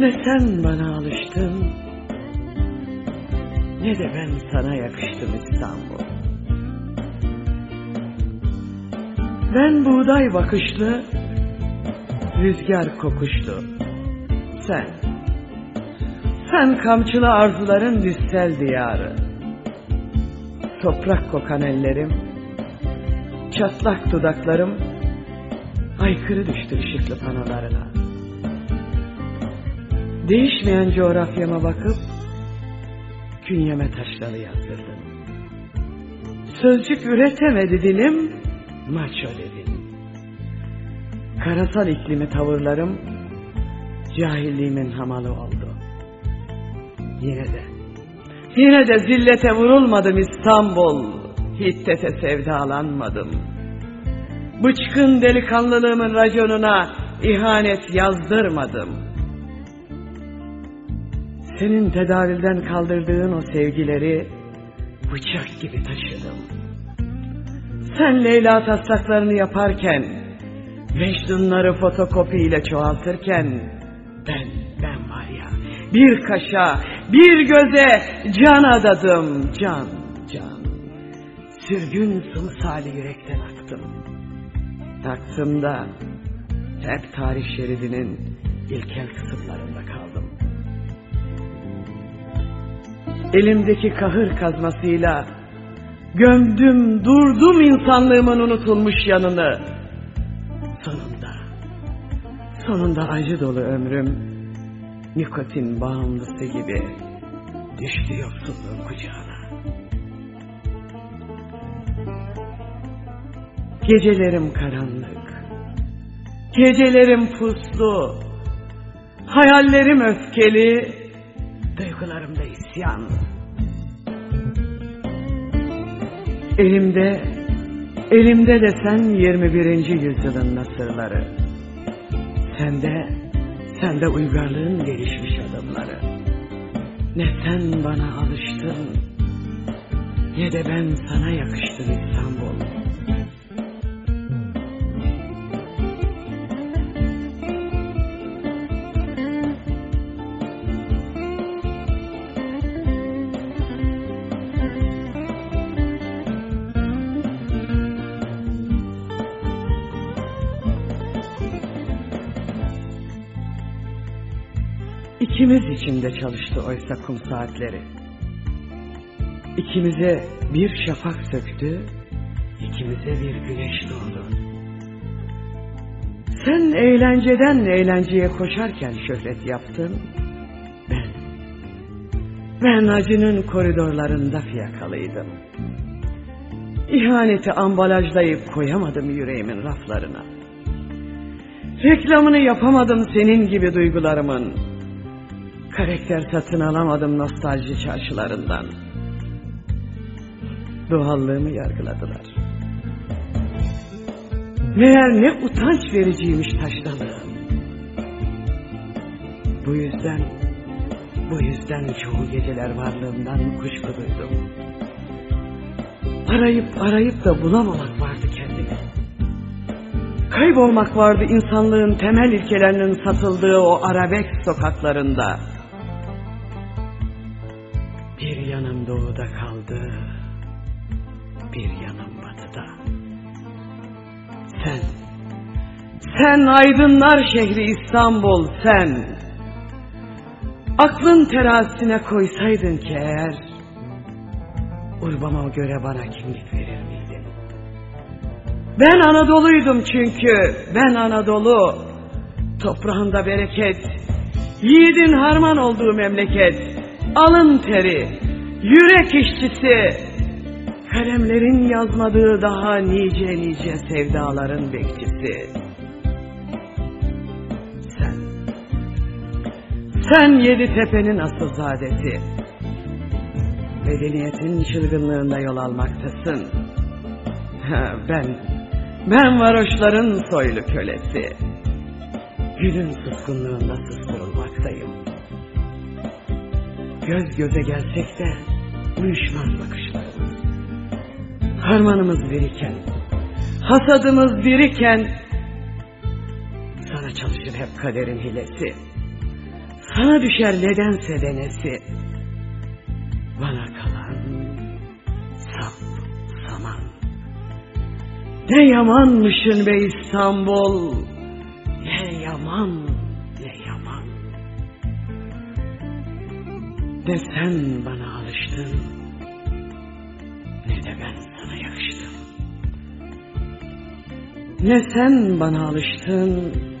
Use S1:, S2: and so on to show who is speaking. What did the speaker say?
S1: Ne sen bana alıştın, ne de ben sana yakıştım İstanbul. Ben buğday bakışlı, rüzgar kokuşlu. Sen kamçılı arzuların düssel diyarı. Toprak kokan ellerim, çatlak dudaklarım aykırı düştü ışıklı panolarına. Değişmeyen coğrafyama bakıp künyeme taşları yazdırdım. Sözcük üretemedi dilim, maço dedin. Karasal iklimi tavırlarım cahilliğimin hamalı oldu. Yine de zillete vurulmadım İstanbul, hiddete sevdalanmadım. Bıçkın delikanlılığımın raconuna ihanet yazdırmadım. Senin tedavülden kaldırdığın o sevgileri bıçak gibi taşıdım. Sen Leyla taslaklarını yaparken, Mecnunları fotokopiyle çoğaltırken, ben var ya, bir kaşa, bir göze can adadım, can. Sürgün sımsali yürekten aktım da hep tarih şeridinin ilkel kısımlarında kaldım. Elimdeki kahır kazmasıyla gömdüm durdum insanlığımın unutulmuş yanını. Sonunda acı dolu ömrüm nikotin bağımlısı gibi düştü yoksulluğun kucağına. Gecelerim karanlık, gecelerim puslu, hayallerim öfkeli, duygularımda isyan. Elimde de sen 21. yüzyılın nasırları. Sende uygarlığın gelişmiş adımları. Ne sen bana alıştın, ne de ben sana yakıştım İstanbul. İkimiz için de çalıştı oysa kum saatleri. İkimize bir şafak söktü, ikimize bir güneş doğdu. Sen eğlenceden eğlenceye koşarken şöhret yaptın, ben acının koridorlarında fiyakalıydım. İhaneti ambalajlayıp koyamadım yüreğimin raflarına. Reklamını yapamadım senin gibi duygularımın. Karakter satın alamadım nostalji çarşılarından. Doğallığımı yargıladılar. Meğer ne utanç vericiymiş taşralığım. Bu yüzden çoğu geceler varlığımdan kuşku duydum. Arayıp da bulamamak vardı kendimi. Kaybolmak vardı insanlığın temel ilkelerinin satıldığı o arabesk sokaklarında. Bir yanım doğuda kaldı, bir yanım batıda. Sen aydınlar şehri İstanbul, sen. Aklın terazisine koysaydın ki eğer, urbama göre bana kimlik verir miydin? Ben Anadolu'ydum çünkü, ben Anadolu. Toprağında bereket, yiğidin harman olduğu memleket. Alın teri, yürek işçisi, kalemlerin yazmadığı daha nice sevdaların bekçisi. Sen Yeditepe'nin asılzadesi, medeniyetin çılgınlığında yol almaktasın. Ben varoşların soylu kölesi, gülün suskunluğunda susturulmaktayım. Göz göze gelsek de uyuşmaz bakışlarımız. Harmanımız biriken, hasadımız biriken, sana çalışır hep kaderin hilesi. Sana düşer nedense denesi. Bana kalan sap saman. Ne yamanmışın be İstanbul. Ne yaman, ne yaman. Ne sen bana alıştın, ne de ben sana yakıştım. Ne sen bana alıştın,